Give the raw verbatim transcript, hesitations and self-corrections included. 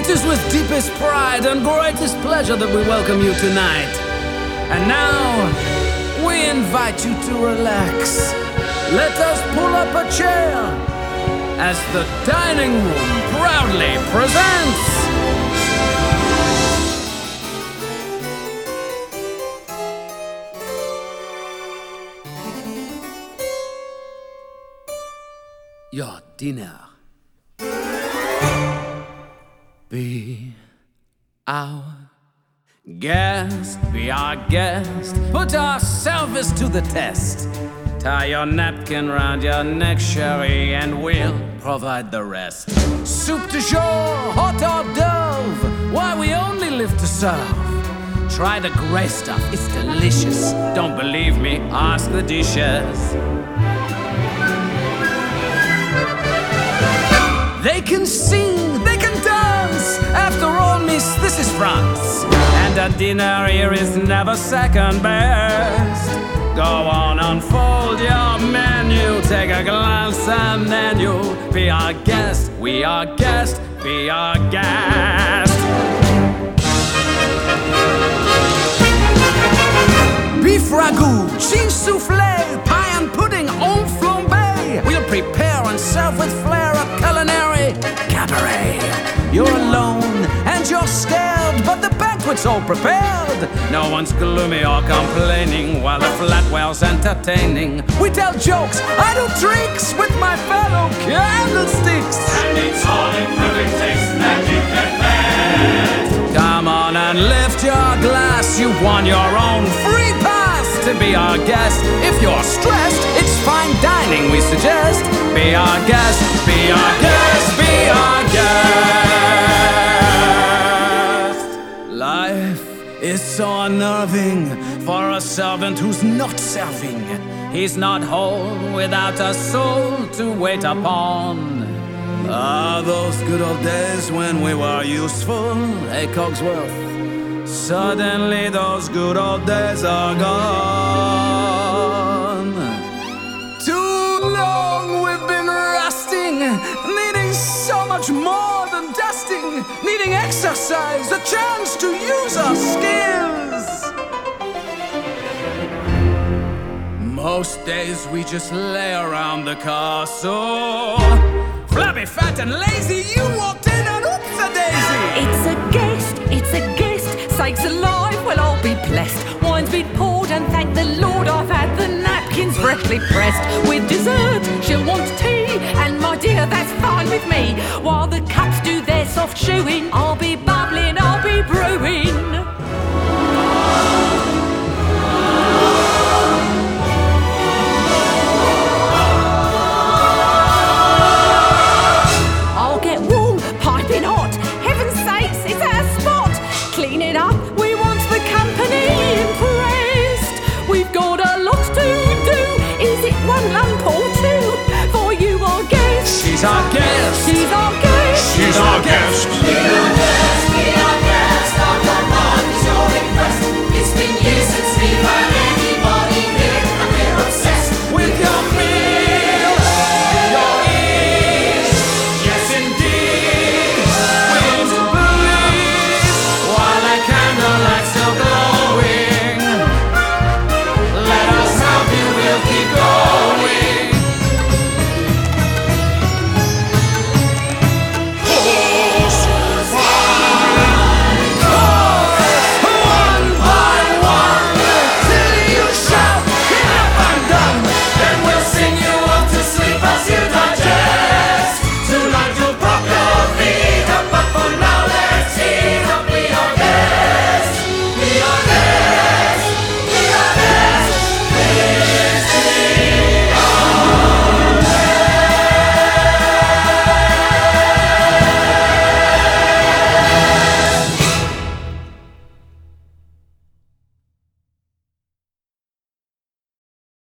It is with deepest pride and greatest pleasure that we welcome you tonight. And now, we invite you to relax. Let us pull up a chair as the dining room proudly presents your dinner. Be our guest, be our guest. Put our service to the test. Tie your napkin round your neck, sherry, and we'll provide the rest. Soup du jour, hot hors d'oeuvre, why we only live to serve. Try the gray stuff, it's delicious. Don't believe me, ask the dishes. They can sing, they can dance. After all, miss, this is France. And a dinner here is never second best. Go on, unfold your menu. Take a glance and then you'll be our guest. We are guest, be our guest. Beef ragout, cheese soufflé, pie and pudding, en flambé. We'll prepare and serve with flair a culinary cabaret. You're alone and you're scared, but the banquet's all prepared. No one's gloomy or complaining while the flat whale's entertaining. We tell jokes, I do tricks with my fellow candlesticks. And it's all improving taste that you can bet. Come on and lift your glass. You won your own free pass to be our guest. If you're stressed, it's fine dining we suggest. Be our guest, be our guest, be our guest. Life is so unnerving for a servant who's not serving. He's not whole without a soul to wait upon. Ah, those good old days when we were useful, hey Cogsworth. Suddenly those good old days are gone. Too long we've been rusting, needing so much more than dusting, needing exercise, a chance to use our skills. Most days we just lay around the castle, flabby, fat and lazy. You walked in and oops-a-daisy. It's a guest, it's a guest. Sakes alive, well I'll be blessed. Wine's been poured and thank the Lord I've had the napkins freshly pressed. With dessert, she'll want tea, and my dear, that's fine with me. While the cups do their soft chewing, I'll be bubbling, I'll be brewing. I'll get warm, piping hot. Heaven's sakes, it's our spot. Clean it up, we want the company impressed. We've got a lot to do. Is it one lump or two? For you, our guest. She's our guest. She's our guest. She's our guest.